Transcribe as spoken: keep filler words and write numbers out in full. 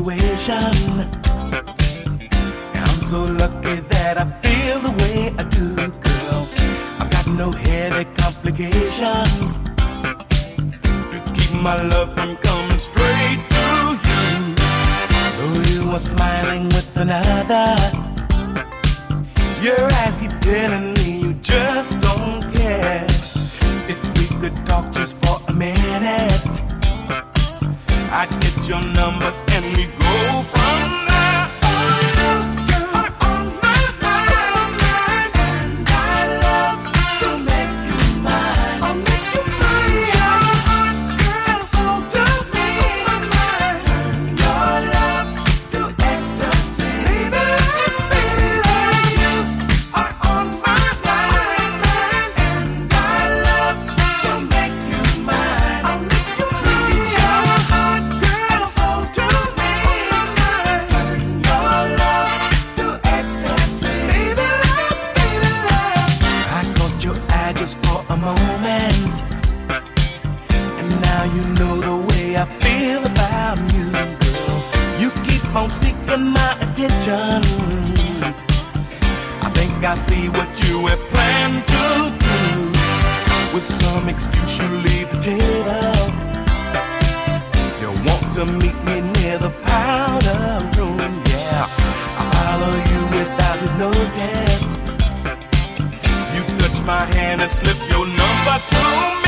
situation. And I'm so lucky that I feel the way I do, girl. I've got no headache complications to keep my love from coming straight to you. Though you are smiling with another, your eyes keep telling me you just don't care. If we could talk just for a minute, I'd get your number and we go from there. Oh, you are on my mind, and I love to make you mine. I'll make you mine. Your heart and soul to me, turn your love to ecstasy. Baby, baby, you are on my mind, and I love to make you mine. I'll make you mine. Your heart and soul to me, turn your love to ecstasy. Baby, baby, I caught your eye just for a moment, and now you know the way I feel about you, girl. You keep on seeking my attention. I think I see what you have planned to do. With some excuse you leave the table. You want to meet me near the powder room, yeah. I follow you without his notice. You touch my hand and slip your number to me.